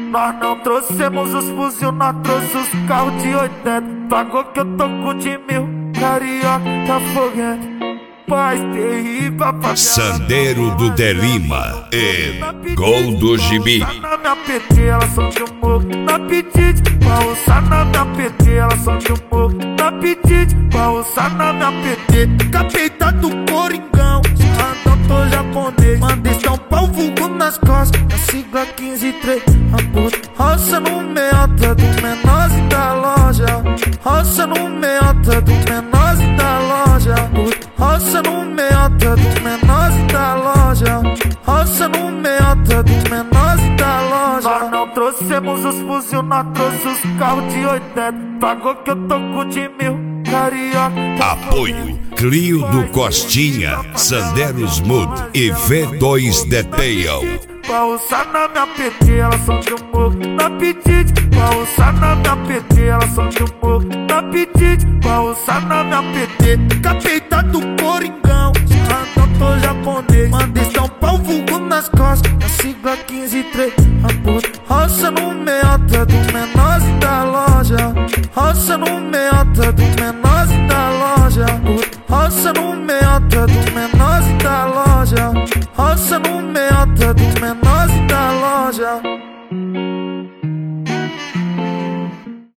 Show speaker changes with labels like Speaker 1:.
Speaker 1: Nós não trouxemos os fuzil, nós trouxe os carros de 80. Pagou que eu tô com de 1000, carioca foguete. Paz terrível pra
Speaker 2: Sandeiro do Delima e Gol do Gibi.
Speaker 1: Na minha PT, ela só de humor. Na apetite, pra usar na minha PT, ela só de humor. Na apetite, pra usar na minha PT. Capeta do Coringão, tô japonês. Mandei estampar o vulgo nas costas, na sigla 153. Roça no meiota do menorzinho da loja. Roça no meiota do menorzinho da loja. Roça no meiota do menorzinho da loja. Roça no meiota do menorzinho da loja. Nós não trouxemos os fuzil, nós trouxe os carros de 80. Pagou que eu tô com de 1000, carioca.
Speaker 2: Apoio Clio do Costinha, Sanderos Mood e V2 Detail.
Speaker 1: Pra usar na minha PT, ela só de humor. Na apetite, pra usar na minha PT, ela só de humor. Na apetite, pra usar na minha PT. Capeta do